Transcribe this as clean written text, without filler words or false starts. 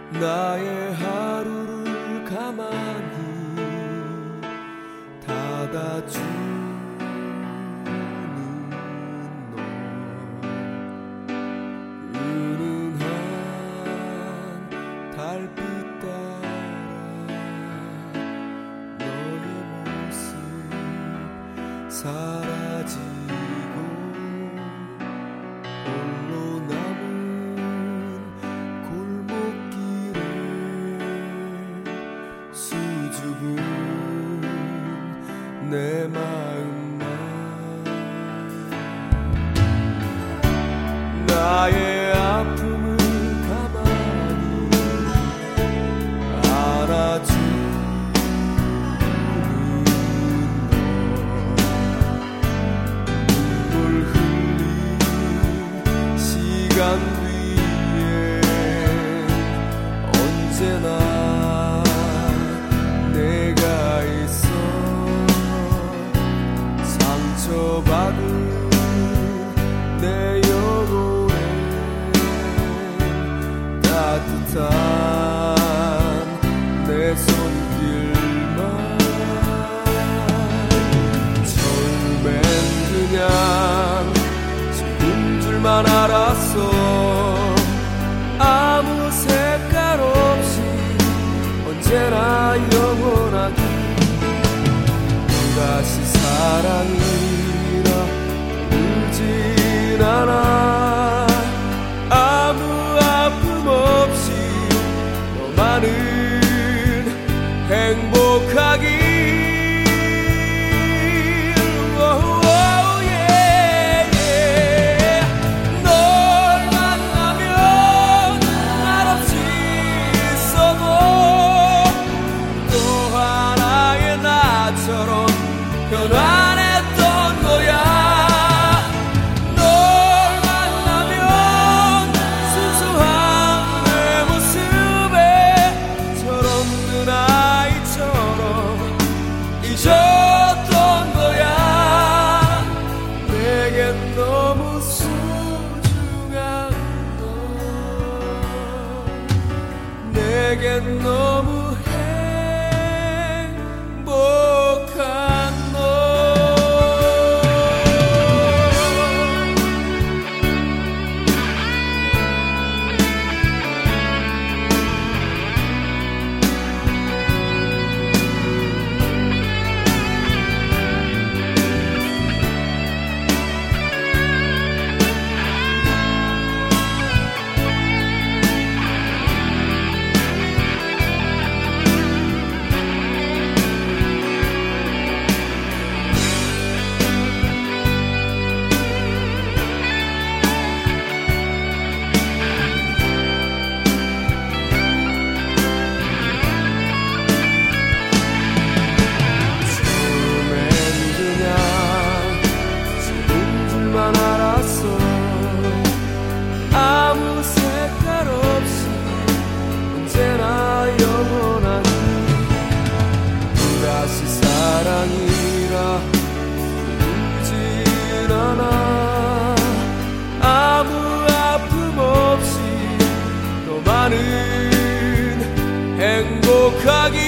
나의 하루를 가만히 닫아주는 너, 은은한 달빛 따라 너의 모습 사라지고 홀로 남은 골목길에 수줍은 내 마음만 나의 아픔을 가만히 안아주는 너, 눈물 흘린 시간 뒤에 언제나 내가 있어 상처받은 내 영혼에 따뜻한 내 손길만 처음엔 그냥 지금 줄만 알았어 아무 색깔 없이 언제나 영원하게 또다시 사랑이라 울진 않아 아무 아픔 없이 너만은 행복하길 널 만나면 말없이 있어도 또 하나의 나처럼 변환했던 거야 널 만나면 순수한 내 모습에 철없는 아이처럼 잊었던 거야 내겐 너무 소중한 너 내겐 너무 행복한 너 사랑이라 울진 않아 아무 아픔 없이 너만은 행복하길